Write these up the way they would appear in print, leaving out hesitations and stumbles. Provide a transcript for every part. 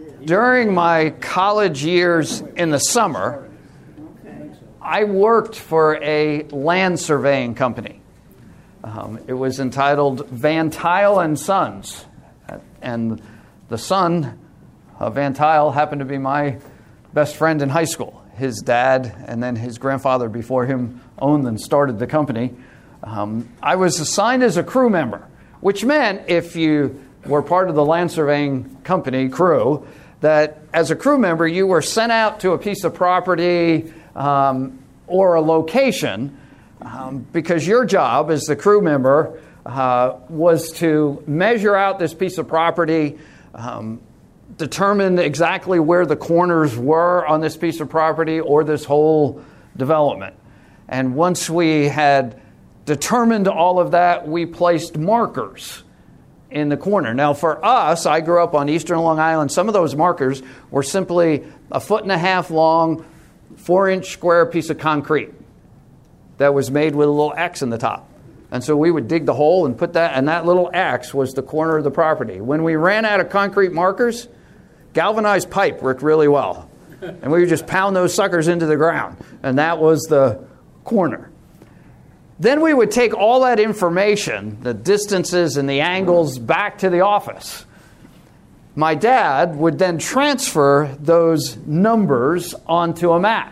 During my college years in the summer, I worked for a land surveying company. It was entitled Van Tuyl and Sons. And the son of Van Tuyl happened to be my best friend in high school. His dad and then his grandfather before him owned and started the company. I was assigned as a crew member, which meant if you were part of the land surveying company crew, that as a crew member, you were sent out to a piece of property or a location because your job as the crew member was to measure out this piece of property, determine exactly where the corners were on this piece of property or this whole development. And once we had determined all of that, we placed markers in the corner. Now for us, I grew up on eastern Long Island. Some of those markers were simply 1.5 foot long, 4-inch square piece of concrete that was made with a little X in the top. And so we would dig the hole and put that, and that little X was the corner of the property. When we ran out of concrete markers, galvanized pipe worked really well. And we would just pound those suckers into the ground. And that was the corner. Then we would take all that information, the distances and the angles, back to the office. My dad would then transfer those numbers onto a map.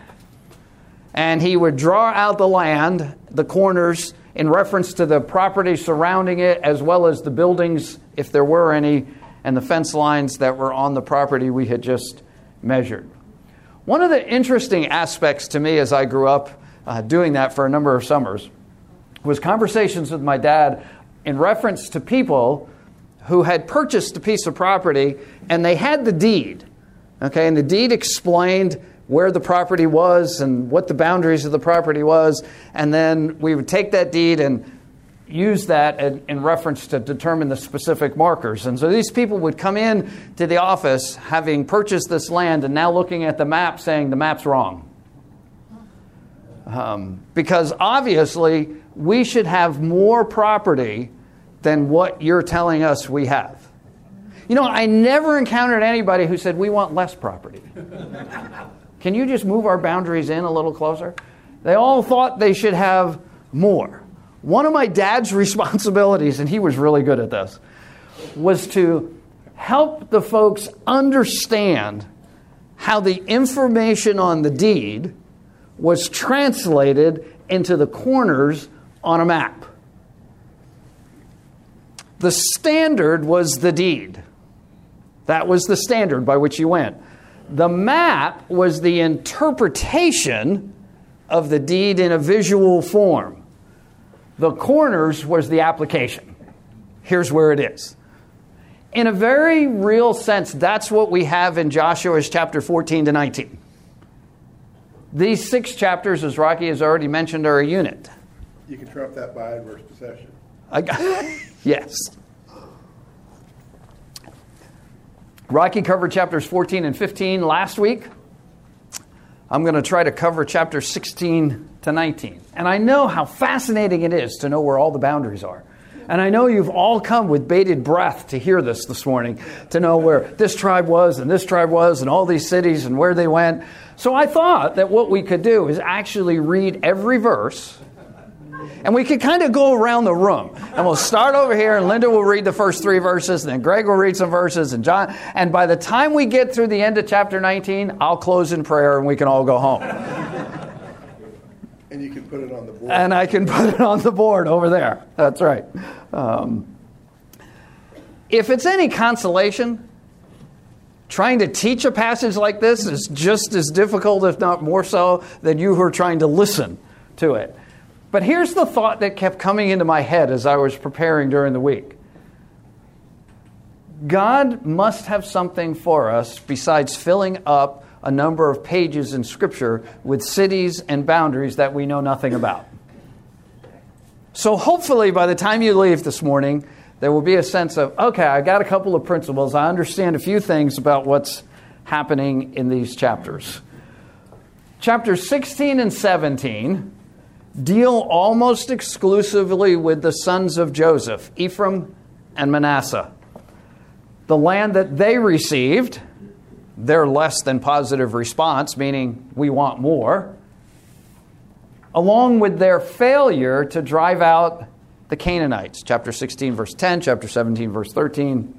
And he would draw out the land, the corners, in reference to the property surrounding it, as well as the buildings, if there were any, and the fence lines that were on the property we had just measured. One of the interesting aspects to me as I grew up doing that for a number of summers was conversations with my dad in reference to people who had purchased a piece of property and they had the deed. Okay, and the deed explained where the property was and what the boundaries of the property was, and then we would take that deed and use that in reference to determine the specific markers. And so these people would come in to the office having purchased this land and now looking at the map saying the map's wrong. Because obviously we should have more property than what you're telling us we have. You know, I never encountered anybody who said we want less property. Can you just move our boundaries in a little closer? They all thought they should have more. One of my dad's responsibilities, and he was really good at this, was to help the folks understand how the information on the deed was translated into the corners on a map. The standard was the deed. That was the standard by which you went. The map was the interpretation of the deed in a visual form. The corners was the application. Here's where it is. In a very real sense, that's what we have in Joshua's chapter 14 to 19. These 6 chapters, as Rocky has already mentioned, are a unit. You can trump that by adverse possession. Yes. Rocky covered chapters 14 and 15 last week. I'm going to try to cover chapters 16 to 19. And I know how fascinating it is to know where all the boundaries are. And I know you've all come with bated breath to hear this morning, to know where this tribe was and all these cities and where they went. So I thought that what we could do is actually read every verse, and we could kind of go around the room. And we'll start over here, and Linda will read the first 3 verses, and then Greg will read some verses, and John. And by the time we get through the end of chapter 19, I'll close in prayer, and we can all go home. And you can put it on the board. And I can put it on the board over there. That's right. If it's any consolation, trying to teach a passage like this is just as difficult, if not more so, than you who are trying to listen to it. But here's the thought that kept coming into my head as I was preparing during the week. God must have something for us besides filling up a number of pages in Scripture with cities and boundaries that we know nothing about. So hopefully by the time you leave this morning, there will be a sense of, okay, I got a couple of principles. I understand a few things about what's happening in these chapters. Chapters 16 and 17 deal almost exclusively with the sons of Joseph, Ephraim and Manasseh. The land that they received their less than positive response, meaning we want more, along with their failure to drive out the Canaanites. Chapter 16, verse 10, chapter 17, verse 13.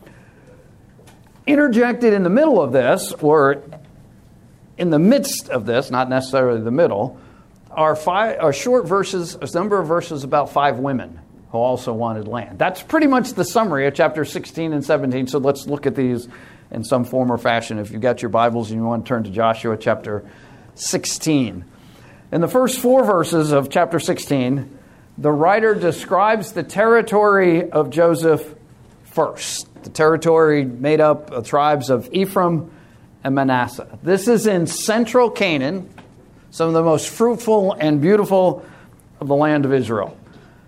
Interjected in the middle of this, or in the midst of this, not necessarily the middle, are short verses, a number of verses about 5 women who also wanted land. That's pretty much the summary of chapter 16 and 17, so let's look at these in some form or fashion. If you've got your Bibles and you want to turn to Joshua chapter 16. In the first 4 verses of chapter 16, the writer describes the territory of Joseph first. The territory made up of tribes of Ephraim and Manasseh. This is in central Canaan, some of the most fruitful and beautiful of the land of Israel.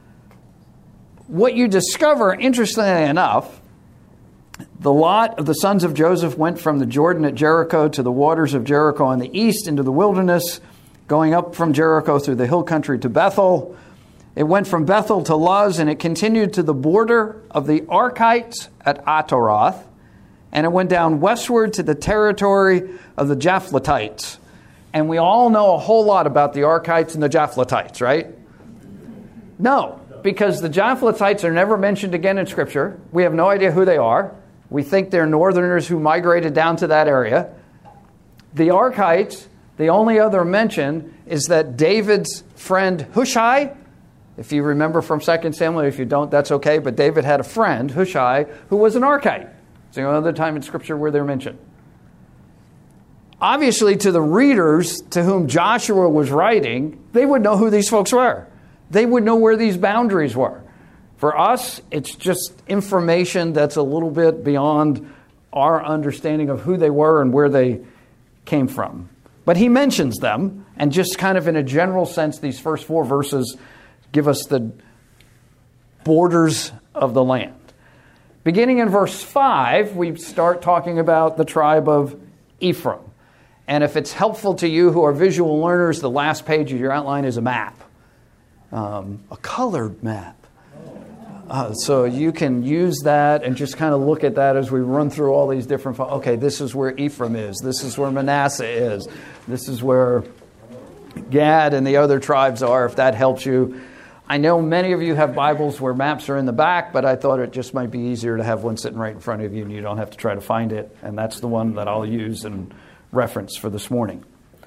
What you discover, interestingly enough, the lot of the sons of Joseph went from the Jordan at Jericho to the waters of Jericho on the east into the wilderness, going up from Jericho through the hill country to Bethel. It went from Bethel to Luz, and it continued to the border of the Arkites at Ataroth, and it went down westward to the territory of the Japhletites. And we all know a whole lot about the Arkites and the Japhletites, right? No, because the Japhletites are never mentioned again in Scripture. We have no idea who they are. We think they're northerners who migrated down to that area. The Arkites, the only other mention is that David's friend Hushai, if you remember from 2 Samuel, if you don't, that's okay, but David had a friend, Hushai, who was an Arkite. It's the only other time in Scripture where they're mentioned. Obviously, to the readers to whom Joshua was writing, they would know who these folks were. They would know where these boundaries were. For us, it's just information that's a little bit beyond our understanding of who they were and where they came from. But he mentions them, and just kind of in a general sense, these first 4 verses give us the borders of the land. Beginning in verse 5, we start talking about the tribe of Ephraim. And if it's helpful to you who are visual learners, the last page of your outline is a map, a colored map. So you can use that and just kind of look at that as we run through all these different... Okay, this is where Ephraim is. This is where Manasseh is. This is where Gad and the other tribes are, if that helps you. I know many of you have Bibles where maps are in the back, but I thought it just might be easier to have one sitting right in front of you and you don't have to try to find it. And that's the one that I'll use and reference for this morning.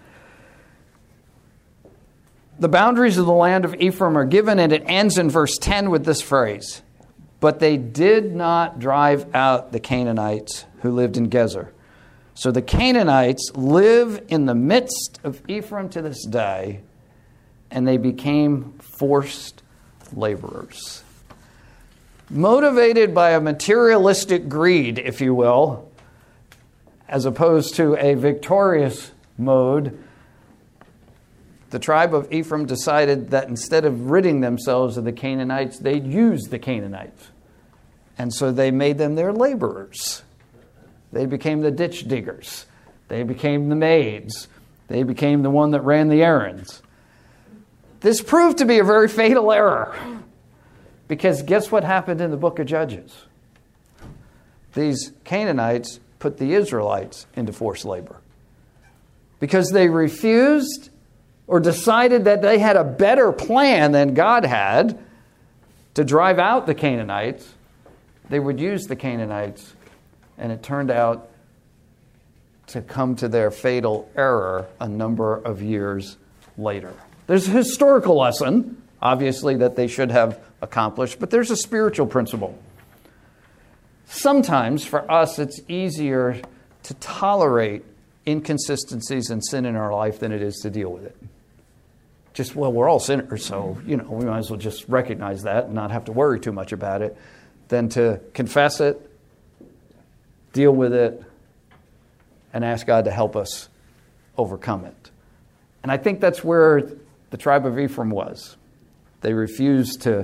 The boundaries of the land of Ephraim are given, and it ends in verse 10 with this phrase: "But they did not drive out the Canaanites who lived in Gezer." So the Canaanites live in the midst of Ephraim to this day, and they became forced laborers. Motivated by a materialistic greed, if you will, as opposed to a victorious mode, the tribe of Ephraim decided that instead of ridding themselves of the Canaanites, they'd use the Canaanites. And so they made them their laborers. They became the ditch diggers. They became the maids. They became the one that ran the errands. This proved to be a very fatal error, because guess what happened in the book of Judges? These Canaanites put the Israelites into forced labor because they refused or decided that they had a better plan than God had to drive out the Canaanites. They would use the Canaanites, and it turned out to come to their fatal error a number of years later. There's a historical lesson, obviously, that they should have accomplished, but there's a spiritual principle. Sometimes, for us, it's easier to tolerate inconsistencies and sin in our life than it is to deal with it. Just, well, we're all sinners, so, we might as well just recognize that and not have to worry too much about it, than to confess it, deal with it, and ask God to help us overcome it. And I think that's where the tribe of Ephraim was. They refused to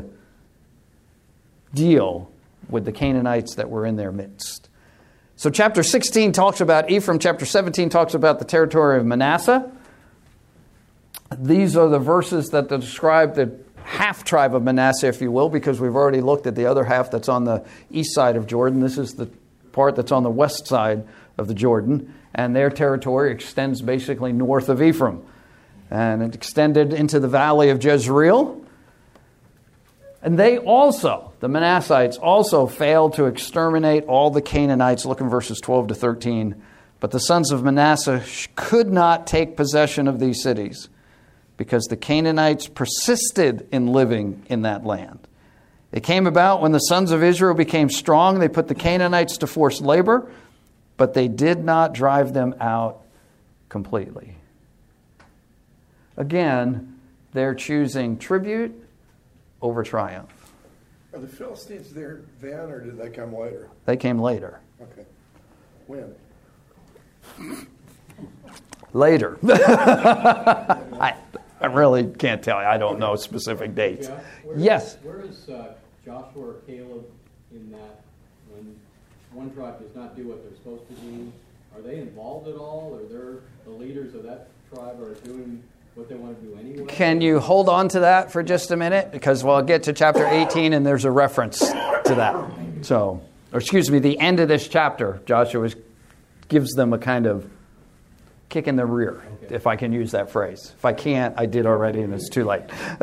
deal with the Canaanites that were in their midst. So chapter 16 talks about Ephraim. Chapter 17 talks about the territory of Manasseh. These are the verses that describe the half-tribe of Manasseh, if you will, because we've already looked at the other half that's on the east side of Jordan. This is the part that's on the west side of the Jordan, and their territory extends basically north of Ephraim. And it extended into the valley of Jezreel. And they also, the Manassites, also failed to exterminate all the Canaanites. Look in verses 12 to 13. But the sons of Manasseh could not take possession of these cities, because the Canaanites persisted in living in that land. It came about when the sons of Israel became strong, they put the Canaanites to forced labor, but they did not drive them out completely. Again, they're choosing tribute over triumph. Are the Philistines there then, or did they come later? They came later. Okay. When? Later. I really can't tell you. I don't know specific dates. Yeah. Yes? Where is Joshua or Caleb in that when one tribe does not do what they're supposed to do? Are they involved at all? Or they're the leaders of that tribe are doing what they want to do anyway? Can you hold on to that for just a minute? Because we'll get to chapter 18 and there's a reference to that. So, or excuse me, the end of this chapter, Joshua gives them a kind of kick in the rear, if I can use that phrase. If I can't, I did already and it's too late.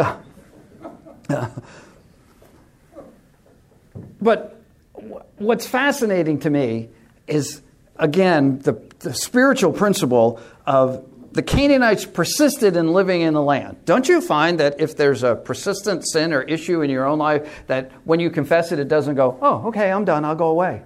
But what's fascinating to me is, again, the spiritual principle of the Canaanites persisted in living in the land. Don't you find that if there's a persistent sin or issue in your own life, that when you confess it, it doesn't go, oh, okay, I'm done, I'll go away.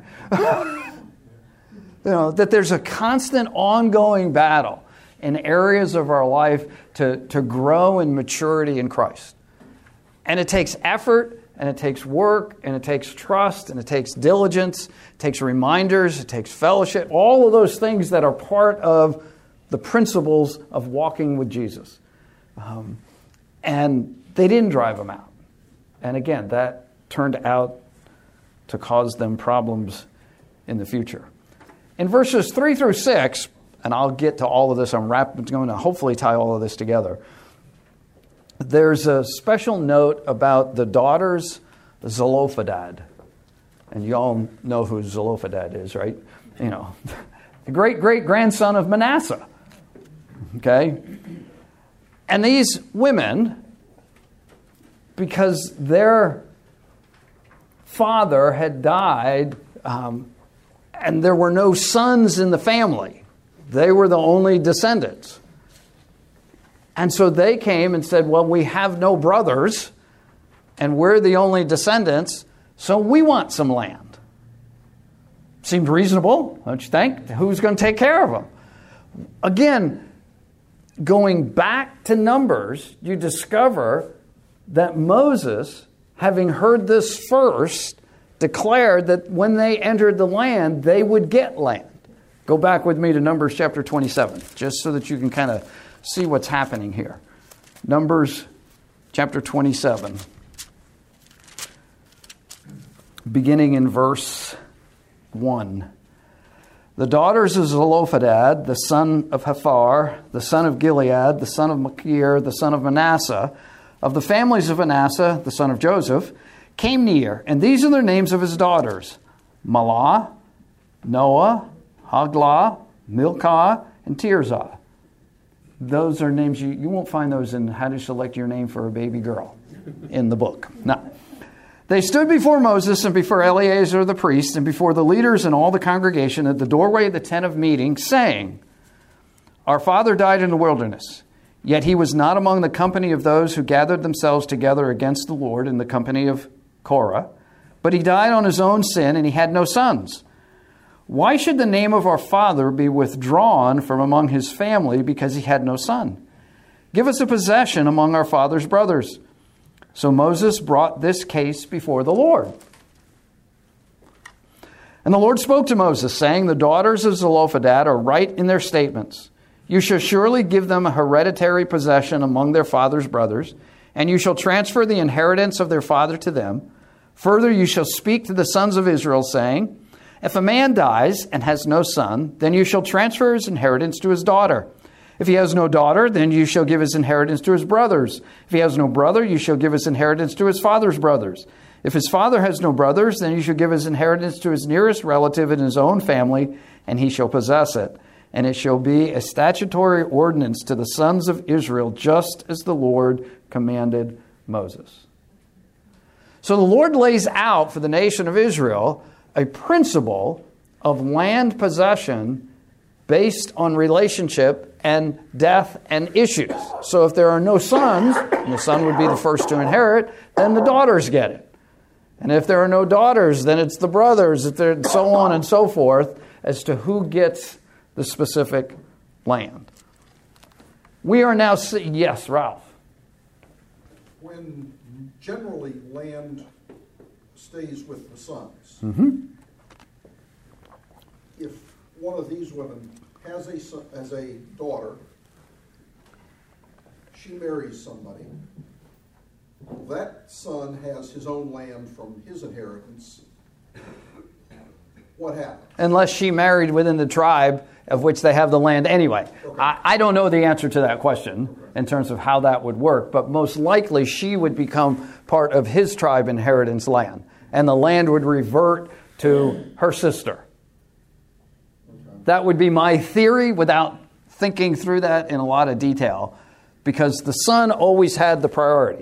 That there's a constant ongoing battle in areas of our life to grow in maturity in Christ. And it takes effort, and it takes work, and it takes trust, and it takes diligence, it takes reminders, it takes fellowship, all of those things that are part of the principles of walking with Jesus. And they didn't drive them out. And again, that turned out to cause them problems in the future. In verses 3 through 6, and I'll get to all of this, I'm going to hopefully tie all of this together. There's a special note about the daughters of Zelophehad. And you all know who Zelophehad is, right? The great-great-grandson of Manasseh. Okay? And these women, because their father had died, and there were no sons in the family. They were the only descendants. And so they came and said, well, we have no brothers, and we're the only descendants, so we want some land. Seems reasonable, don't you think? Who's going to take care of them? Again, going back to Numbers, you discover that Moses, having heard this first, declared that when they entered the land, they would get land. Go back with me to Numbers chapter 27, just so that you can kind of see what's happening here. Numbers chapter 27, beginning in verse 1. The daughters of Zelophehad, the son of Hephar, the son of Gilead, the son of Machir, the son of Manasseh, of the families of Manasseh, the son of Joseph, came near, and these are their names of his daughters: Mahlah, Noah, Hoglah, Milcah, and Tirzah. Those are names you won't find those in How to Select Your Name for a Baby Girl in the book. No. They stood before Moses and before Eleazar the priest and before the leaders and all the congregation at the doorway of the tent of meeting, saying, Our father died in the wilderness, yet he was not among the company of those who gathered themselves together against the Lord in the company of Korah, but he died on his own sin, and he had no sons. Why should the name of our father be withdrawn from among his family because he had no son? Give us a possession among our father's brothers. So Moses brought this case before the Lord. And the Lord spoke to Moses, saying, The daughters of Zelophehad are right in their statements. You shall surely give them a hereditary possession among their father's brothers, and you shall transfer the inheritance of their father to them. Further, you shall speak to the sons of Israel, saying, If a man dies and has no son, then you shall transfer his inheritance to his daughter. If he has no daughter, then you shall give his inheritance to his brothers. If he has no brother, you shall give his inheritance to his father's brothers. If his father has no brothers, then he shall give his inheritance to his nearest relative in his own family, and he shall possess it. And it shall be a statutory ordinance to the sons of Israel, just as the Lord commanded Moses. So the Lord lays out for the nation of Israel a principle of land possession based on relationship and death and issues. So if there are no sons, and the son would be the first to inherit, then the daughters get it. And if there are no daughters, then it's the brothers, and so on and so forth, as to who gets the specific land. We are now yes, Ralph. When generally land stays with the sons, if one of these women has a daughter, she marries somebody, that son has his own land from his inheritance, what happens? Unless she married within the tribe of which they have the land anyway. Okay. I don't know the answer to that question in terms of how that would work, but most likely she would become part of his tribe inheritance land, and the land would revert to her sister. Okay. That would be my theory without thinking through that in a lot of detail, because the son always had the priority.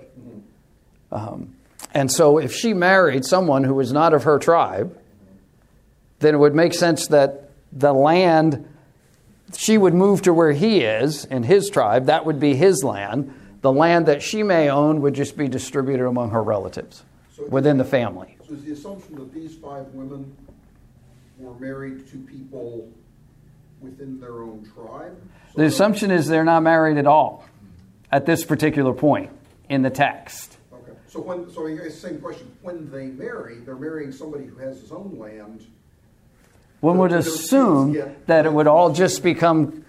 And so if she married someone who was not of her tribe, then it would make sense that the land, she would move to where he is in his tribe. That would be his land. The land that she may own would just be distributed among her relatives within the family. So is the assumption that these 5 women were married to people within their own tribe? So the assumption is they're not married at all at this particular point in the text. So I guess same question. When they marry, they're marrying somebody who has his own land. One would assume that it would all just become,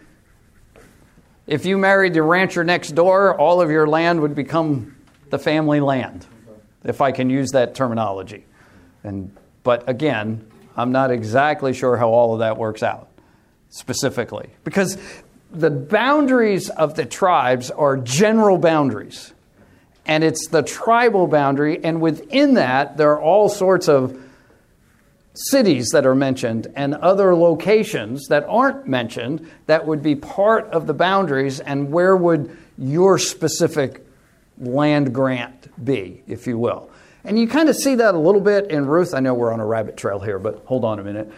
if you married the rancher next door, all of your land would become the family land, if I can use that terminology. But again, I'm not exactly sure how all of that works out specifically, because the boundaries of the tribes are general boundaries. And it's the tribal boundary, and within that, there are all sorts of cities that are mentioned and other locations that aren't mentioned that would be part of the boundaries, and where would your specific land grant be, if you will. And you kind of see that a little bit in Ruth. I know we're on a rabbit trail here, but hold on a minute.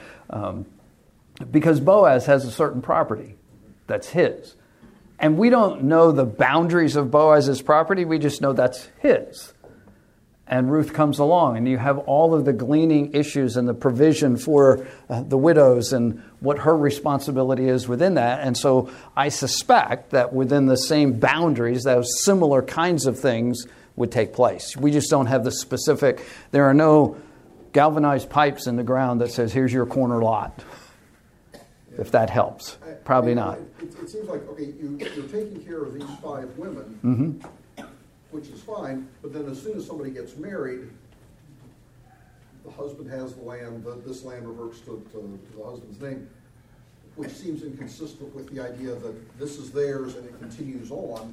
Because Boaz has a certain property that's his. And we don't know the boundaries of Boaz's property. We just know that's his. And Ruth comes along, and you have all of the gleaning issues and the provision for the widows and what her responsibility is within that. And so I suspect that within the same boundaries, those similar kinds of things would take place. We just don't have the specific. There are no galvanized pipes in the ground that says, here's your corner lot. If that helps. Probably not. It seems like, okay, you're taking care of these 5 women, which is fine, but then as soon as somebody gets married, the husband has the land, this land reverts to the husband's name, which seems inconsistent with the idea that this is theirs and it continues on,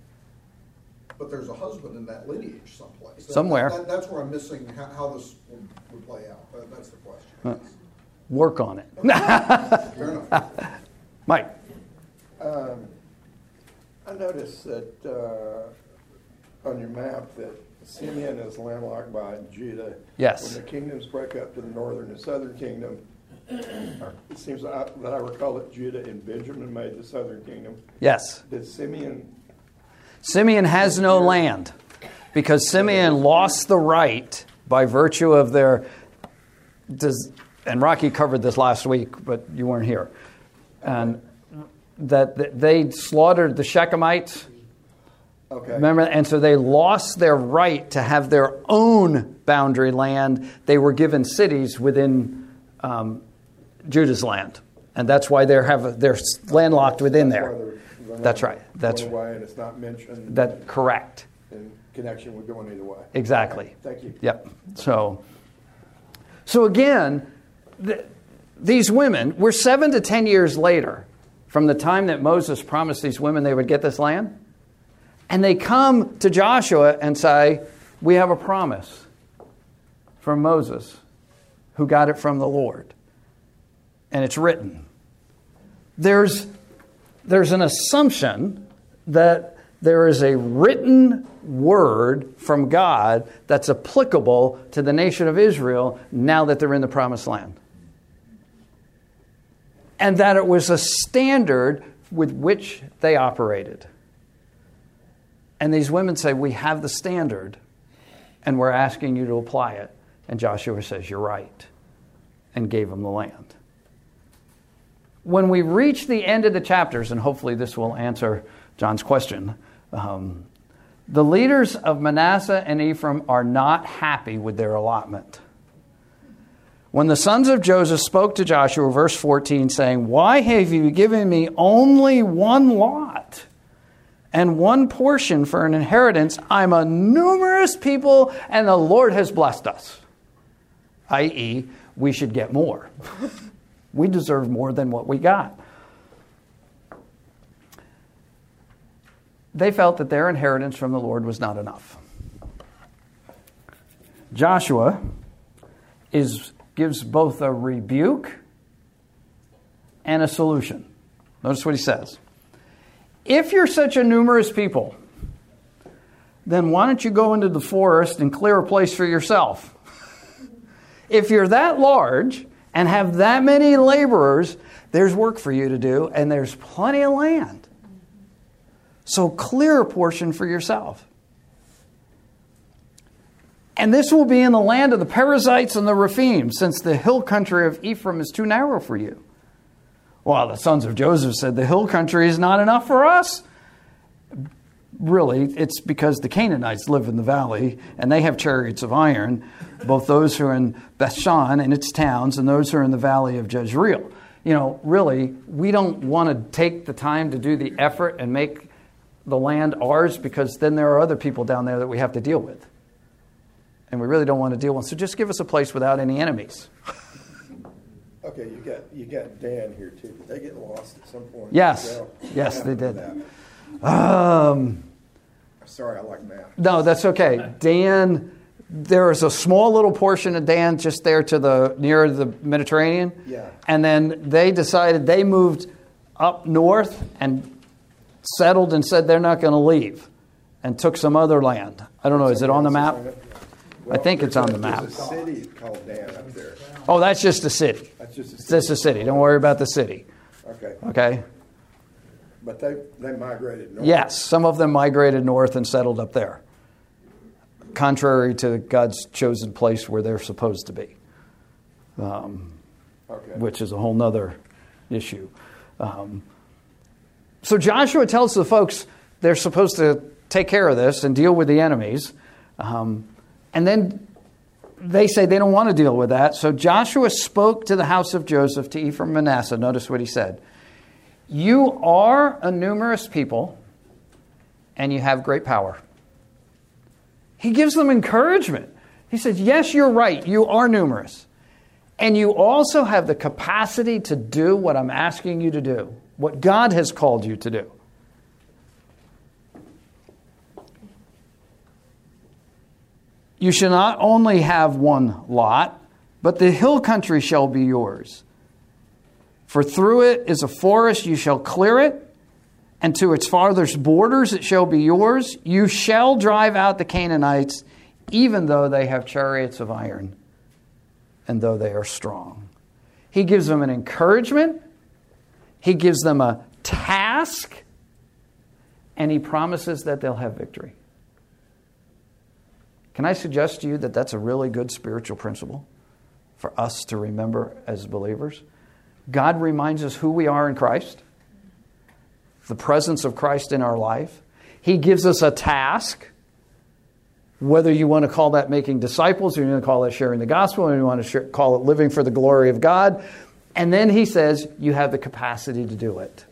but there's a husband in that lineage someplace. Somewhere. That's where I'm missing how this would play out. That's the question. Work on it. Fair enough. Mike. I noticed that on your map that Simeon is landlocked by Judah. Yes. When the kingdoms break up to the northern and southern kingdom, it seems that I recall that Judah and Benjamin made the southern kingdom. Yes. Did Simeon has no land because Simeon lost the right by virtue of their... And Rocky covered this last week, but you weren't here. And that they slaughtered the Shechemites. Okay. Remember? And so they lost their right to have their own boundary land. They were given cities within Judah's land. And that's why they're landlocked within there. That's right. That's right. And it's not mentioned. That's correct. In connection with going either way. Exactly. Okay. Thank you. Yep. So again... These women, we're 7 to 10 years later from the time that Moses promised these women they would get this land. And they come to Joshua and say, we have a promise. from Moses, who got it from the Lord. And it's written. There's an assumption that there is a written word from God that's applicable to the nation of Israel now that they're in the promised land. And that it was a standard with which they operated. And these women say, we have the standard, and we're asking you to apply it. And Joshua says, you're right, and gave them the land. When we reach the end of the chapters, and hopefully this will answer John's question, the leaders of Manasseh and Ephraim are not happy with their allotment. When the sons of Joseph spoke to Joshua, verse 14, saying, why have you given me only one lot and one portion for an inheritance? I'm a numerous people, and the Lord has blessed us. I.e., we should get more. We deserve more than what we got. They felt that their inheritance from the Lord was not enough. Joshua gives both a rebuke and a solution. Notice what he says. If you're such a numerous people, then why don't you go into the forest and clear a place for yourself? If you're that large and have that many laborers, there's work for you to do, and there's plenty of land. So clear a portion for yourself. And this will be in the land of the Perizzites and the Rephaim, since the hill country of Ephraim is too narrow for you. Well, the sons of Joseph said, the hill country is not enough for us. Really, it's because the Canaanites live in the valley, and they have chariots of iron, both those who are in Bethshan and its towns, and those who are in the valley of Jezreel. You know, really, we don't want to take the time to do the effort and make the land ours, because then there are other people down there that we have to deal with. And we really don't want to deal with. So just give us a place without any enemies. Okay, you got Dan here too. Did they get lost at some point? Yes. Yes, they did. Sorry, I like math. No, that's okay. Dan, there is a small little portion of Dan just there to near the Mediterranean. Yeah. And then they decided they moved up north and settled and said they're not going to leave, and took some other land. I don't know. Is it on the map? Well, I think it's on the map. There's a city called Dan up there. Oh, that's just a city. That's just a It's city. just a city. Don't worry about the city. Okay. Okay? But they migrated north. Yes, some of them migrated north and settled up there, contrary to God's chosen place where they're supposed to be, which is a whole nother issue. So Joshua tells the folks they're supposed to take care of this and deal with the enemies. And then they say they don't want to deal with that. So Joshua spoke to the house of Joseph, to Ephraim and Manasseh. Notice what he said. You are a numerous people, and you have great power. He gives them encouragement. He says, yes, you're right. You are numerous. And you also have the capacity to do what I'm asking you to do, what God has called you to do. You shall not only have one lot, but the hill country shall be yours. For through it is a forest, you shall clear it, and to its farthest borders it shall be yours. You shall drive out the Canaanites, even though they have chariots of iron, and though they are strong. He gives them an encouragement. He gives them a task, and he promises that they'll have victory. Can I suggest to you that that's a really good spiritual principle for us to remember as believers? God reminds us who we are in Christ, the presence of Christ in our life. He gives us a task, whether you want to call that making disciples, or you want to call that sharing the gospel, or you want to call it living for the glory of God. And then he says, you have the capacity to do it.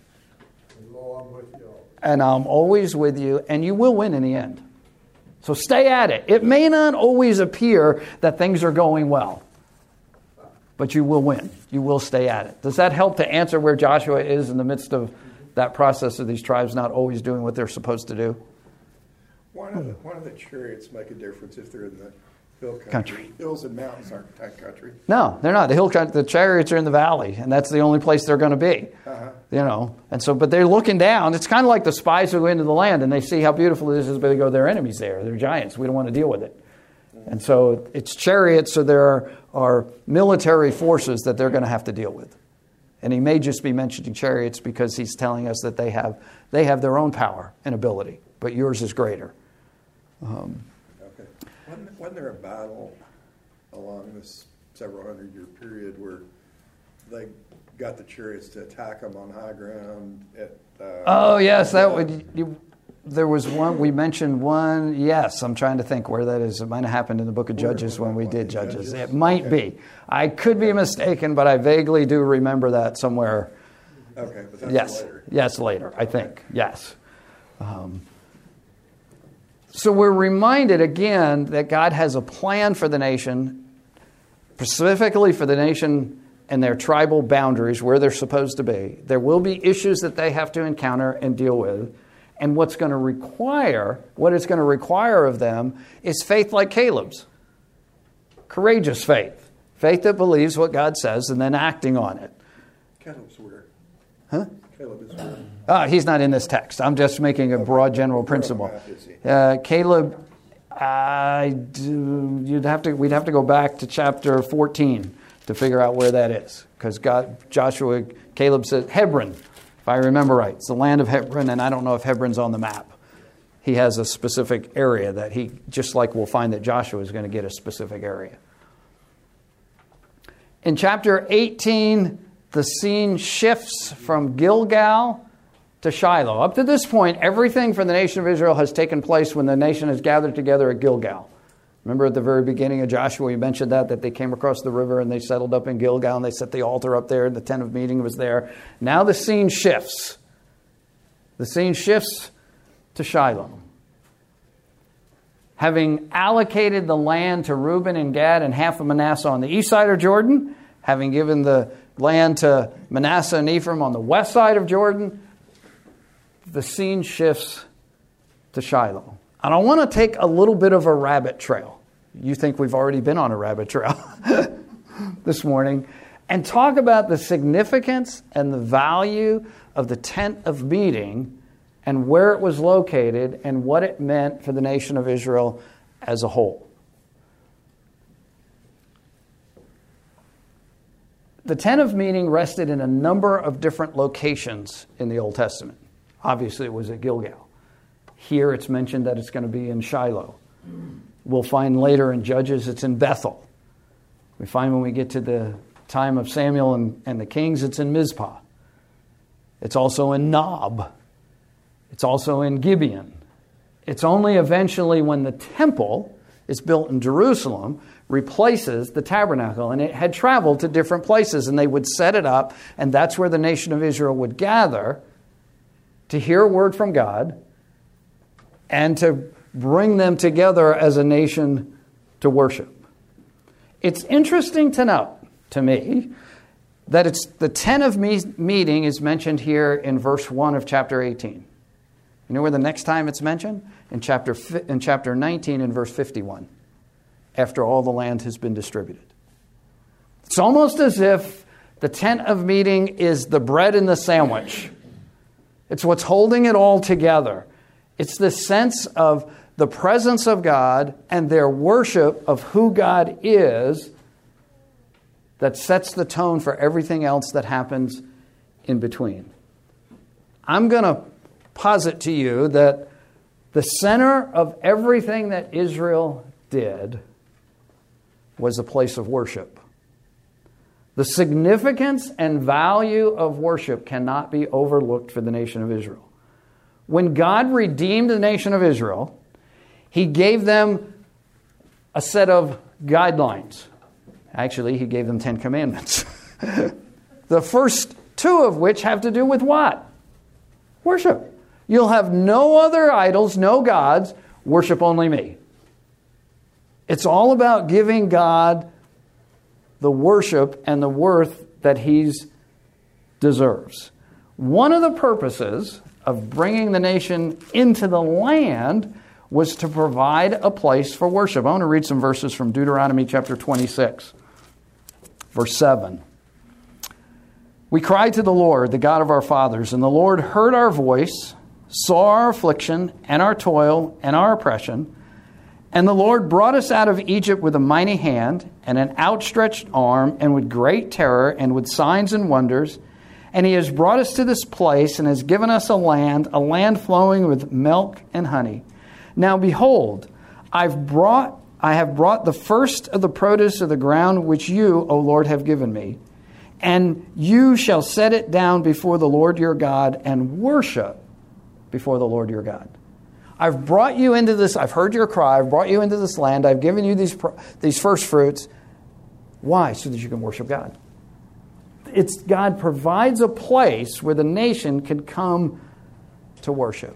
And I'm always with you, and you will win in the end. So stay at it. It may not always appear that things are going well, but you will win. You will stay at it. Does that help to answer where Joshua is in the midst of that process of these tribes not always doing what they're supposed to do? Why do the chariots make a difference if they're in Hill country. Hills and mountains aren't that country. No, they're not. The chariots are in the valley, and that's the only place they're going to be. Uh-huh. And so, but they're looking down. It's kind of like the spies who go into the land, and they see how beautiful this is, but they go, there are enemies there. They're giants. We don't want to deal with it. And so it's chariots, so there are military forces that they're going to have to deal with. And he may just be mentioning chariots because he's telling us that they have their own power and ability, but yours is greater. Okay. Wasn't there a battle along this several hundred-year period where they got the chariots to attack them on high ground? Oh, yes, there was one. We mentioned one. Yes, I'm trying to think where that is. It might have happened in the book of Judges when we did Judges. It might be. I could be mistaken, but I vaguely do remember that somewhere. Okay, but that's later. Yes, later, I think. Yes. So we're reminded again that God has a plan for the nation, specifically for the nation and their tribal boundaries, where they're supposed to be. There will be issues that they have to encounter and deal with. And what it's going to require of them is faith like Caleb's. Courageous faith. Faith that believes what God says and then acting on it. Caleb's where? Huh? Caleb is where? He's not in this text. I'm just making a broad general principle. Caleb, we'd have to go back to chapter 14 to figure out where that is. Because Caleb says, Hebron, if I remember right. It's the land of Hebron, and I don't know if Hebron's on the map. He has a specific area that just like we'll find that Joshua is going to get a specific area. In chapter 18, the scene shifts from Gilgal to Shiloh. Up to this point, everything for the nation of Israel has taken place when the nation has gathered together at Gilgal. Remember at the very beginning of Joshua, we mentioned that they came across the river and they settled up in Gilgal and they set the altar up there and the tent of meeting was there. Now the scene shifts. The scene shifts to Shiloh. Having allocated the land to Reuben and Gad and half of Manasseh on the east side of Jordan, having given the land to Manasseh and Ephraim on the west side of Jordan, the scene shifts to Shiloh. And I want to take a little bit of a rabbit trail. You think we've already been on a rabbit trail this morning. And talk about the significance and the value of the tent of meeting and where it was located and what it meant for the nation of Israel as a whole. The tent of meeting rested in a number of different locations in the Old Testament. Obviously, it was at Gilgal. Here it's mentioned that it's going to be in Shiloh. We'll find later in Judges it's in Bethel. We find when we get to the time of Samuel and the kings, it's in Mizpah. It's also in Nob. It's also in Gibeon. It's only eventually when the temple is built in Jerusalem replaces the tabernacle. And it had traveled to different places and they would set it up and that's where the nation of Israel would gather to hear a word from God and to bring them together as a nation to worship. It's interesting to note, to me, that it's the tent of meeting is mentioned here in verse 1 of chapter 18. You know where the next time it's mentioned? In chapter 19 and verse 51, after all the land has been distributed. It's almost as if the tent of meeting is the bread in the sandwich. It's what's holding it all together. It's the sense of the presence of God and their worship of who God is that sets the tone for everything else that happens in between. I'm going to posit to you that the center of everything that Israel did was a place of worship. The significance and value of worship cannot be overlooked for the nation of Israel. When God redeemed the nation of Israel, He gave them a set of guidelines. Actually, He gave them 10 commandments. The first 2 of which have to do with what? Worship. You'll have no other idols, no gods, worship only me. It's all about giving God the worship and the worth that He deserves. One of the purposes of bringing the nation into the land was to provide a place for worship. I want to read some verses from Deuteronomy chapter 26, verse 7. We cried to the Lord, the God of our fathers, and the Lord heard our voice, saw our affliction and our toil and our oppression. And the Lord brought us out of Egypt with a mighty hand and an outstretched arm and with great terror and with signs and wonders. And he has brought us to this place and has given us a land flowing with milk and honey. Now behold, I have brought the first of the produce of the ground which you, O Lord, have given me. And you shall set it down before the Lord your God and worship before the Lord your God. I've brought you into this, I've heard your cry, I've brought you into this land, I've given you these first fruits. Why? So that you can worship God. God provides a place where the nation can come to worship.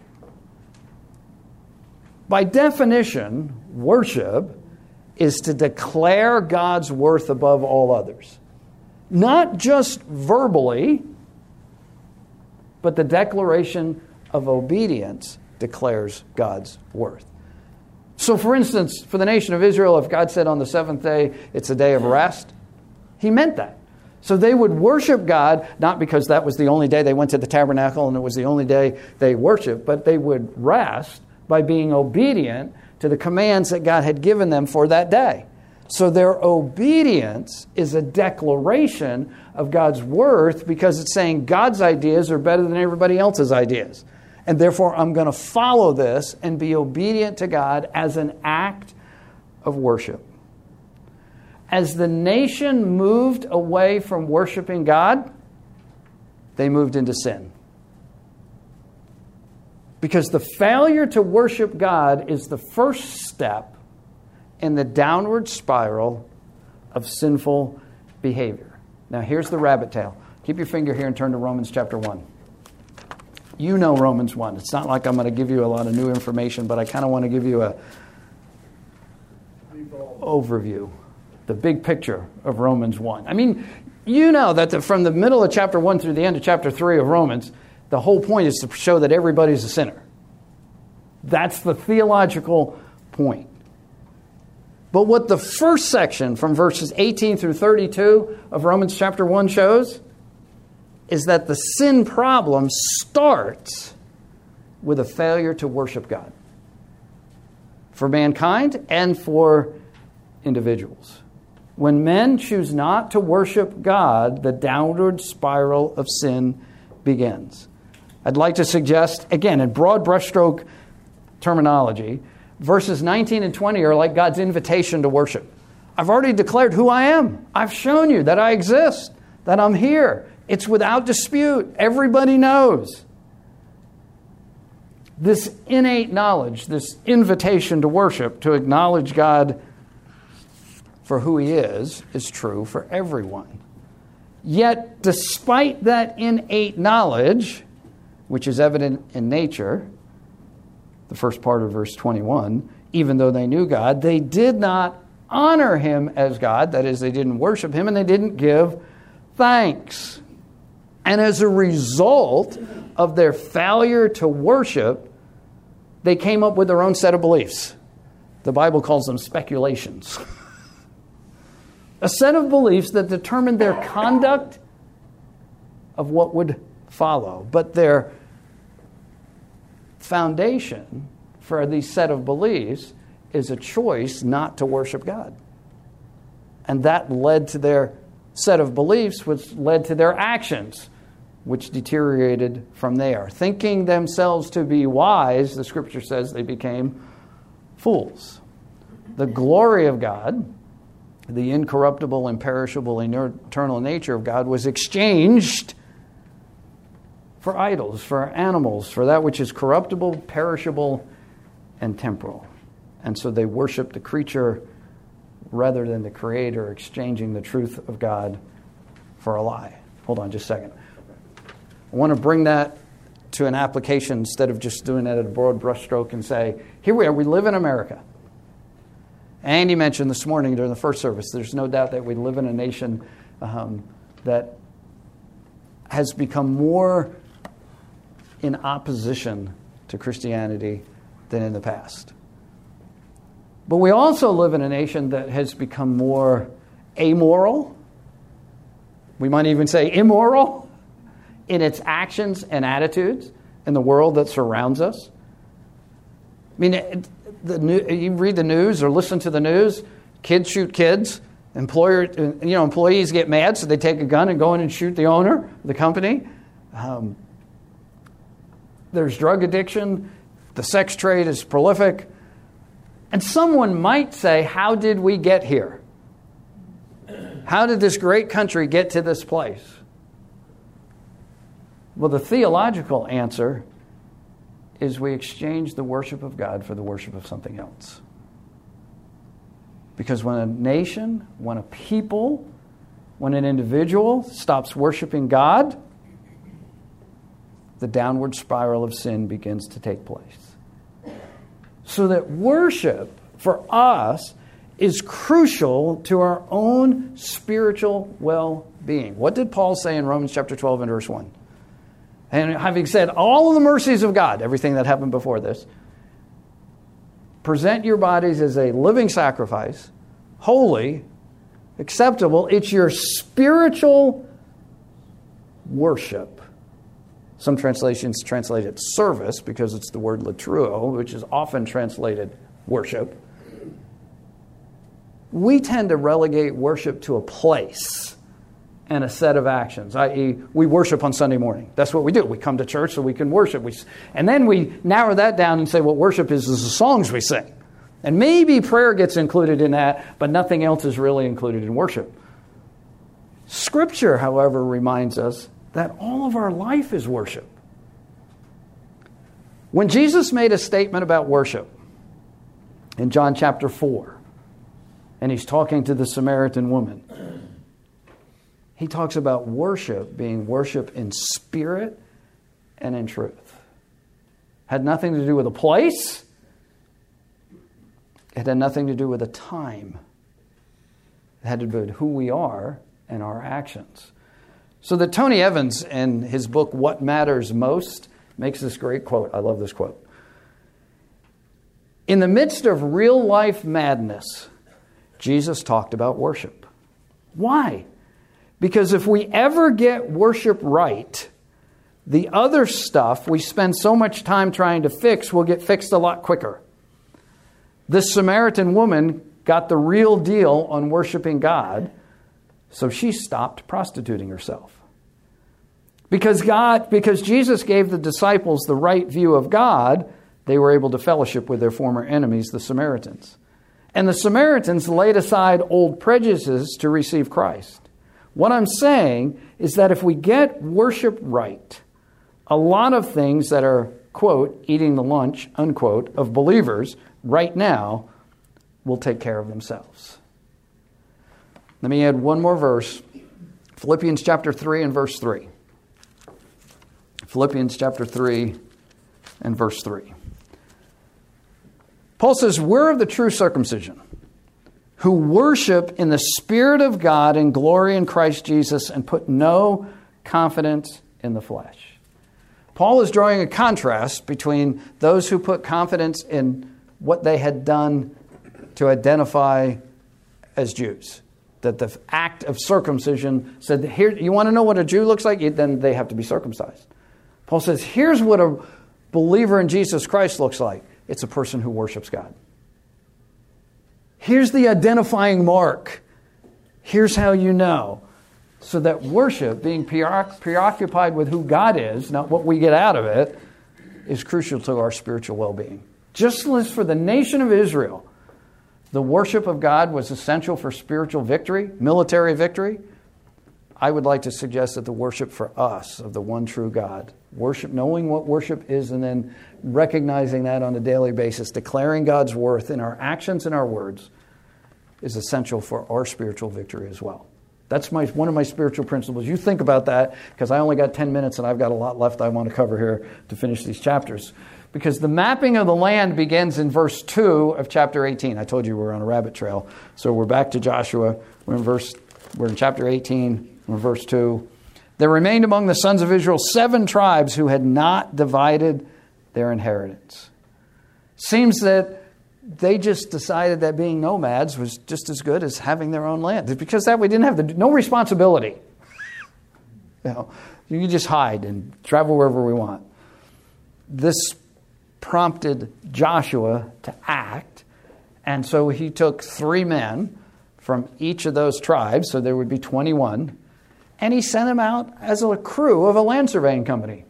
By definition, worship is to declare God's worth above all others. Not just verbally, but the declaration of obedience declares God's worth. So, for instance, for the nation of Israel, if God said on the seventh day, it's a day of rest, he meant that. So they would worship God, not because that was the only day they went to the tabernacle and it was the only day they worshiped, but they would rest by being obedient to the commands that God had given them for that day. So their obedience is a declaration of God's worth because it's saying God's ideas are better than everybody else's ideas. And therefore, I'm going to follow this and be obedient to God as an act of worship. As the nation moved away from worshiping God, they moved into sin. Because the failure to worship God is the first step in the downward spiral of sinful behavior. Now, here's the rabbit tail. Keep your finger here and turn to Romans chapter 1. You know Romans 1. It's not like I'm going to give you a lot of new information, but I kind of want to give you a overview, the big picture of Romans 1. I mean, you know that from the middle of chapter 1 through the end of chapter 3 of Romans, the whole point is to show that everybody's a sinner. That's the theological point. But what the first section from verses 18 through 32 of Romans chapter 1 shows is that the sin problem starts with a failure to worship God for mankind and for individuals. When men choose not to worship God, the downward spiral of sin begins. I'd like to suggest, again, in broad brushstroke terminology, verses 19 and 20 are like God's invitation to worship. I've already declared who I am. I've shown you that I exist, that I'm here. It's without dispute. Everybody knows. This innate knowledge, this invitation to worship, to acknowledge God for who He is true for everyone. Yet, despite that innate knowledge, which is evident in nature, the first part of verse 21, even though they knew God, they did not honor Him as God. That is, they didn't worship Him and they didn't give thanks. And as a result of their failure to worship, they came up with their own set of beliefs. The Bible calls them speculations. A set of beliefs that determined their conduct of what would follow. But their foundation for these set of beliefs is a choice not to worship God. And that led to their set of beliefs, which led to their actions, which deteriorated from there. Thinking themselves to be wise, the Scripture says they became fools. The glory of God, the incorruptible, imperishable, eternal nature of God was exchanged for idols, for animals, for that which is corruptible, perishable, and temporal. And so they worshiped the creature rather than the Creator, exchanging the truth of God for a lie. Hold on just a second. I want to bring that to an application instead of just doing it at a broad brushstroke and say, here we are, we live in America. Andy mentioned this morning during the first service, there's no doubt that we live in a nation that has become more in opposition to Christianity than in the past. But we also live in a nation that has become more amoral. We might even say immoral in its actions and attitudes in the world that surrounds us. I mean, you read the news or listen to the news, kids shoot kids, employees get mad, so they take a gun and go in and shoot the owner of the company. There's drug addiction. The sex trade is prolific. And someone might say, how did we get here? How did this great country get to this place? Well, the theological answer is we exchange the worship of God for the worship of something else. Because when a nation, when a people, when an individual stops worshiping God, the downward spiral of sin begins to take place. So that worship for us is crucial to our own spiritual well-being. What did Paul say in Romans chapter 12 and verse 1? And having said all of the mercies of God, everything that happened before this, present your bodies as a living sacrifice, holy, acceptable. It's your spiritual worship. Some translations translate it service because it's the word latruo, which is often translated worship. We tend to relegate worship to a place and a set of actions, i.e., we worship on Sunday morning. That's what we do. We come to church so we can worship. And then we narrow that down and say what worship is the songs we sing. And maybe prayer gets included in that, but nothing else is really included in worship. Scripture, however, reminds us that all of our life is worship. When Jesus made a statement about worship in John chapter 4, and he's talking to the Samaritan woman, he talks about worship being worship in spirit and in truth. Had nothing to do with a place. It had nothing to do with a time. It had to do with who we are and our actions. So that Tony Evans, in his book, What Matters Most, makes this great quote. I love this quote. In the midst of real life madness, Jesus talked about worship. Why? Because if we ever get worship right, the other stuff we spend so much time trying to fix will get fixed a lot quicker. This Samaritan woman got the real deal on worshiping God, so she stopped prostituting herself. Because Jesus gave the disciples the right view of God, they were able to fellowship with their former enemies, the Samaritans. And the Samaritans laid aside old prejudices to receive Christ. What I'm saying is that if we get worship right, a lot of things that are, quote, eating the lunch, unquote, of believers right now will take care of themselves. Let me add one more verse. Philippians chapter 3 and verse 3. Philippians chapter 3 and verse 3. Paul says, we're of the true circumcision, who worship in the Spirit of God and glory in Christ Jesus and put no confidence in the flesh. Paul is drawing a contrast between those who put confidence in what they had done to identify as Jews. That the act of circumcision said, here, you want to know what a Jew looks like? Then they have to be circumcised. Paul says, here's what a believer in Jesus Christ looks like. It's a person who worships God. Here's the identifying mark. Here's how you know. So that worship, being preoccupied with who God is, not what we get out of it, is crucial to our spiritual well-being. Just as for the nation of Israel, the worship of God was essential for spiritual victory, military victory, I would like to suggest that the worship for us of the one true God, worship, knowing what worship is and then recognizing that on a daily basis, declaring God's worth in our actions and our words, is essential for our spiritual victory as well. That's one of my spiritual principles. You think about that, because I only got 10 minutes and I've got a lot left I want to cover here to finish these chapters. Because the mapping of the land begins in verse 2 of chapter 18. I told you we're on a rabbit trail. So we're back to Joshua. We're in chapter 18. Verse 2, there remained among the sons of Israel 7 tribes who had not divided their inheritance. Seems that they just decided that being nomads was just as good as having their own land. Because that we didn't have no responsibility. You can just hide and travel wherever we want. This prompted Joshua to act. And so he took 3 men from each of those tribes, so there would be 21, and he sent them out as a crew of a land surveying company.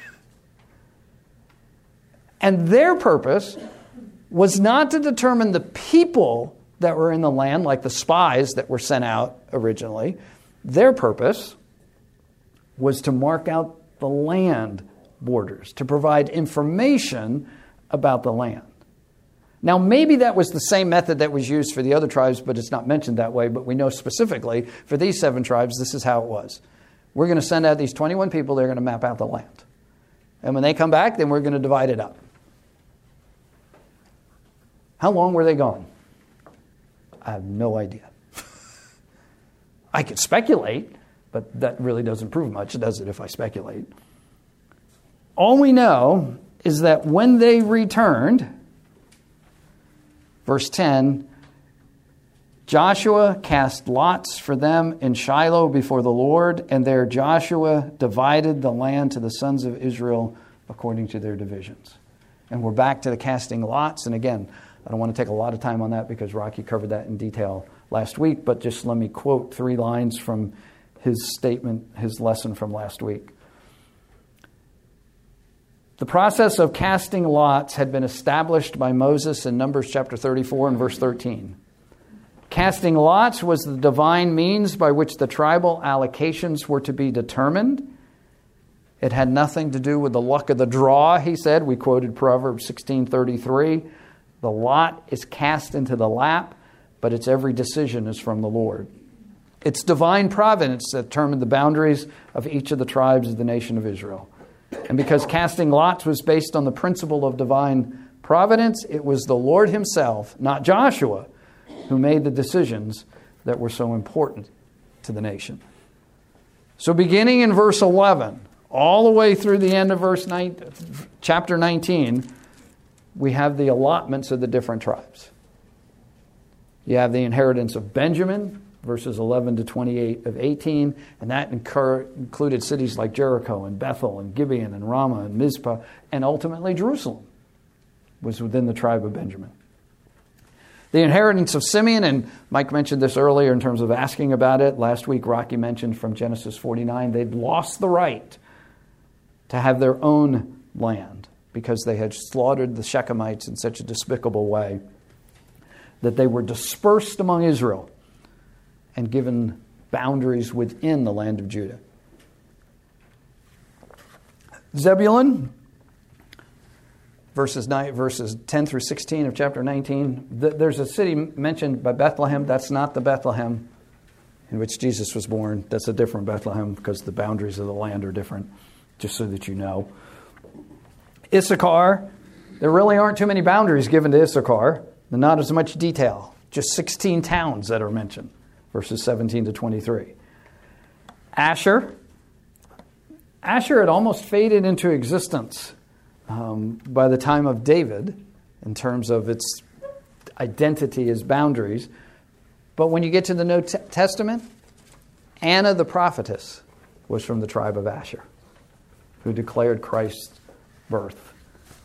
And their purpose was not to determine the people that were in the land, like the spies that were sent out originally. Their purpose was to mark out the land borders, to provide information about the land. Now, maybe that was the same method that was used for the other tribes, but it's not mentioned that way. But we know specifically for these 7 tribes, this is how it was. We're going to send out these 21 people. They're going to map out the land. And when they come back, then we're going to divide it up. How long were they gone? I have no idea. I could speculate, but that really doesn't prove much, does it, if I speculate? All we know is that when they returned, verse 10, Joshua cast lots for them in Shiloh before the Lord, and there Joshua divided the land to the sons of Israel according to their divisions. And we're back to the casting lots. And again, I don't want to take a lot of time on that because Rocky covered that in detail last week, but just let me quote 3 lines from his statement, his lesson from last week. The process of casting lots had been established by Moses in Numbers chapter 34 and verse 13. Casting lots was the divine means by which the tribal allocations were to be determined. It had nothing to do with the luck of the draw, he said. We quoted Proverbs 16:33. The lot is cast into the lap, but its every decision is from the Lord. It's divine providence that determined the boundaries of each of the tribes of the nation of Israel. And because casting lots was based on the principle of divine providence, it was the Lord himself, not Joshua, who made the decisions that were so important to the nation. So beginning in verse 11, all the way through the end of chapter 19, we have the allotments of the different tribes. You have the inheritance of Benjamin, verses 11 to 28 of 18, and that included cities like Jericho and Bethel and Gibeon and Ramah and Mizpah, and ultimately Jerusalem was within the tribe of Benjamin. The inheritance of Simeon, and Mike mentioned this earlier in terms of asking about it. Last week, Rocky mentioned from Genesis 49, they'd lost the right to have their own land because they had slaughtered the Shechemites in such a despicable way that they were dispersed among Israel and given boundaries within the land of Judah. Zebulun, verses 10 through 16 of chapter 19. There's a city mentioned by Bethlehem. That's not the Bethlehem in which Jesus was born. That's a different Bethlehem because the boundaries of the land are different, just so that you know. Issachar, there really aren't too many boundaries given to Issachar. Not as much detail. Just 16 towns that are mentioned. Verses 17 to 23. Asher had almost faded into existence by the time of David in terms of its identity as boundaries. But when you get to the New Testament, Anna the prophetess was from the tribe of Asher, who declared Christ's birth.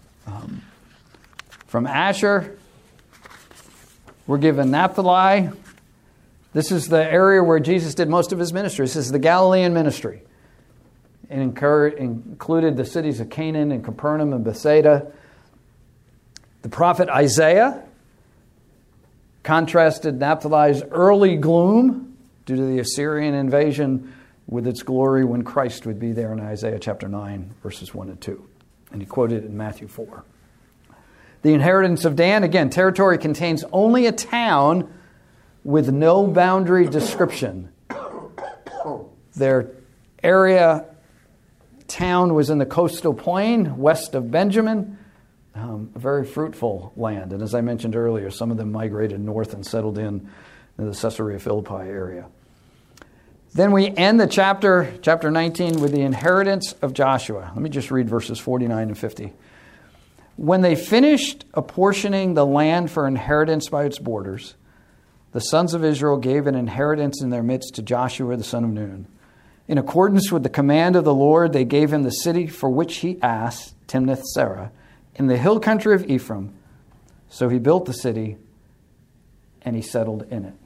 From Asher, we're given Naphtali. This is the area where Jesus did most of his ministry. This is the Galilean ministry. It included the cities of Canaan and Capernaum and Bethsaida. The prophet Isaiah contrasted Naphtali's early gloom due to the Assyrian invasion with its glory when Christ would be there in Isaiah chapter 9, verses 1 and 2. And he quoted it in Matthew 4. The inheritance of Dan, again, territory contains only a town with no boundary description. Their area town was in the coastal plain west of Benjamin, a very fruitful land. And as I mentioned earlier, some of them migrated north and settled in the Caesarea Philippi area. Then we end the chapter 19, with the inheritance of Joshua. Let me just read verses 49 and 50. When they finished apportioning the land for inheritance by its borders, the sons of Israel gave an inheritance in their midst to Joshua the son of Nun. In accordance with the command of the Lord, they gave him the city for which he asked, Timnath-Serah, in the hill country of Ephraim. So he built the city, and he settled in it.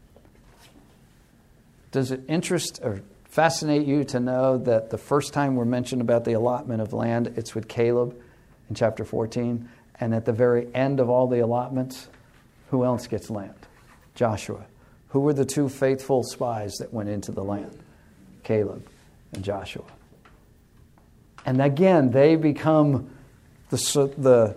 Does it interest or fascinate you to know that the first time we're mentioned about the allotment of land, it's with Caleb in chapter 14, and at the very end of all the allotments, who else gets land? Joshua. Who were the two faithful spies that went into the land? Caleb and Joshua. And again, they become the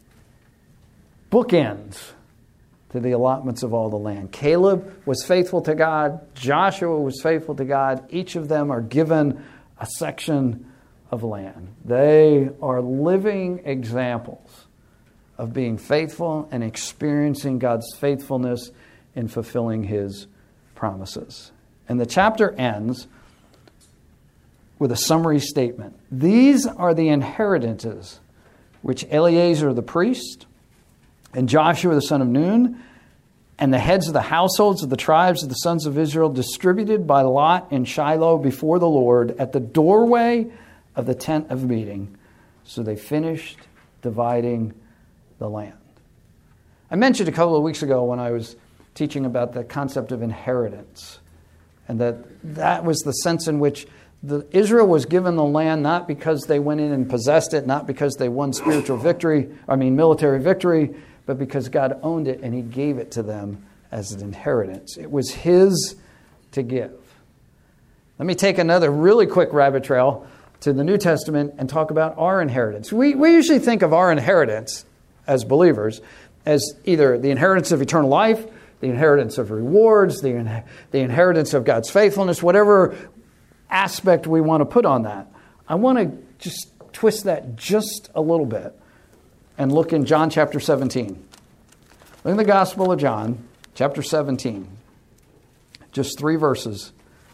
bookends to the allotments of all the land. Caleb was faithful to God. Joshua was faithful to God. Each of them are given a section of land. They are living examples of being faithful and experiencing God's faithfulness in fulfilling his promises. And the chapter ends with a summary statement. These are the inheritances which Eleazar the priest and Joshua the son of Nun and the heads of the households of the tribes of the sons of Israel distributed by lot in Shiloh before the Lord at the doorway of the tent of meeting. So they finished dividing the land. I mentioned a couple of weeks ago when I was teaching about the concept of inheritance, and that was the sense in which Israel was given the land not because they went in and possessed it, not because they won military victory, but because God owned it and he gave it to them as an inheritance. It was his to give. Let me take another really quick rabbit trail to the New Testament and talk about our inheritance. We usually think of our inheritance as believers as either the inheritance of eternal life, the inheritance of rewards, the inheritance of God's faithfulness, whatever aspect we want to put on that. I want to just twist that just a little bit and look in John chapter 17. Look in the Gospel of John, chapter 17. Just 3 verses.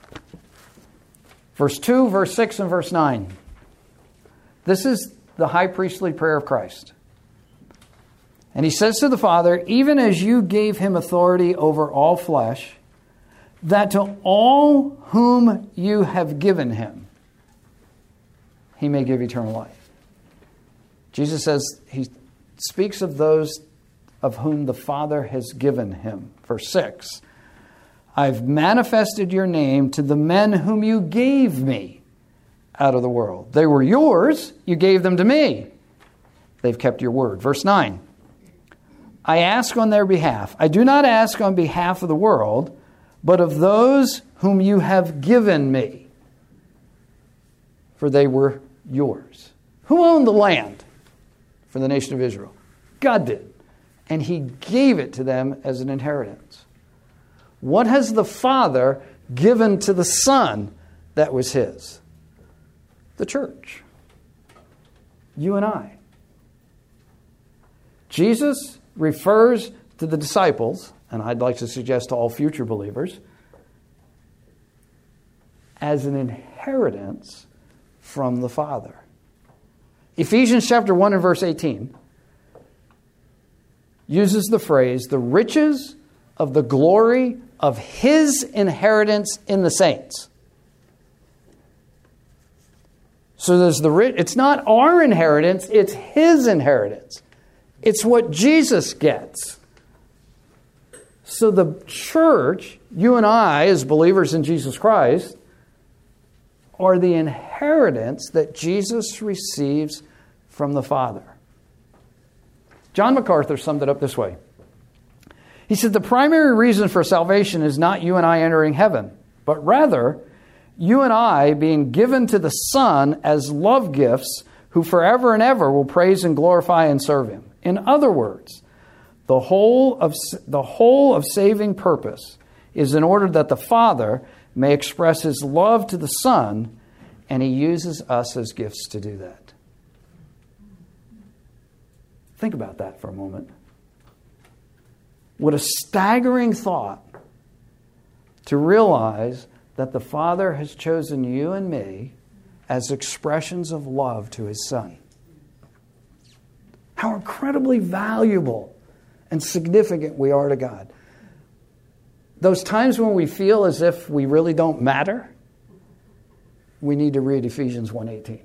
Verse 2, verse 6, and verse 9. This is the high priestly prayer of Christ. And he says to the Father, even as you gave him authority over all flesh, that to all whom you have given him, he may give eternal life. Jesus says he speaks of those of whom the Father has given him. Verse 6, I've manifested your name to the men whom you gave me out of the world. They were yours, you gave them to me. They've kept your word. Verse 9, I ask on their behalf. I do not ask on behalf of the world, but of those whom you have given me, for they were yours. Who owned the land for the nation of Israel? God did. And he gave it to them as an inheritance. What has the Father given to the Son that was his? The church. You and I. Jesus refers to the disciples, and I'd like to suggest to all future believers, as an inheritance from the Father. Ephesians chapter 1 and verse 18 uses the phrase, the riches of the glory of his inheritance in the saints. So there's it's not our inheritance, it's his inheritance. It's what Jesus gets. So the church, you and I as believers in Jesus Christ, are the inheritance that Jesus receives from the Father. John MacArthur summed it up this way. He said, the primary reason for salvation is not you and I entering heaven, but rather you and I being given to the Son as love gifts who forever and ever will praise and glorify and serve him. In other words, the whole of saving purpose is in order that the Father may express his love to the Son, and he uses us as gifts to do that. Think about that for a moment. What a staggering thought to realize that the Father has chosen you and me as expressions of love to his Son. How incredibly valuable and significant we are to God. Those times when we feel as if we really don't matter, we need to read Ephesians 1:18.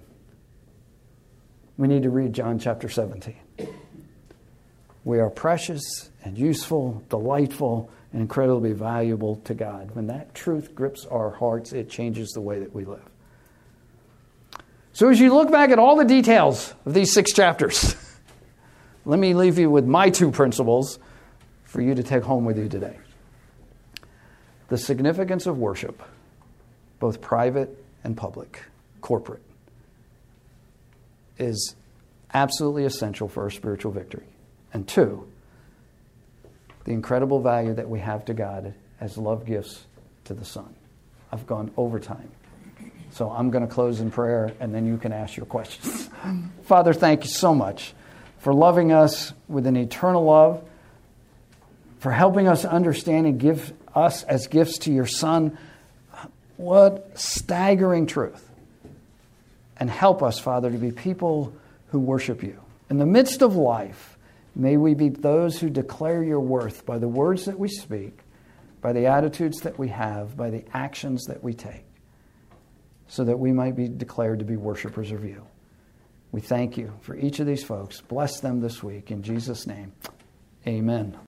We need to read John chapter 17. We are precious and useful, delightful, and incredibly valuable to God. When that truth grips our hearts, it changes the way that we live. So as you look back at all the details of these 6 chapters, let me leave you with my 2 principles for you to take home with you today. The significance of worship, both private and public, corporate, is absolutely essential for our spiritual victory. And 2, the incredible value that we have to God as love gifts to the Son. I've gone overtime. So I'm going to close in prayer, and then you can ask your questions. Father, thank you so much for loving us with an eternal love, for helping us understand and give us as gifts to your Son. What staggering truth. And help us, Father, to be people who worship you. In the midst of life, may we be those who declare your worth by the words that we speak, by the attitudes that we have, by the actions that we take, so that we might be declared to be worshipers of you. We thank you for each of these folks. Bless them this week. In Jesus' name, amen.